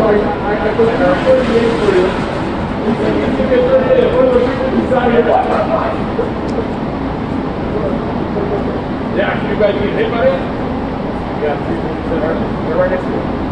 Yeah, can you guys get hit by it? Yeah, 3 minutes. They're right next to it.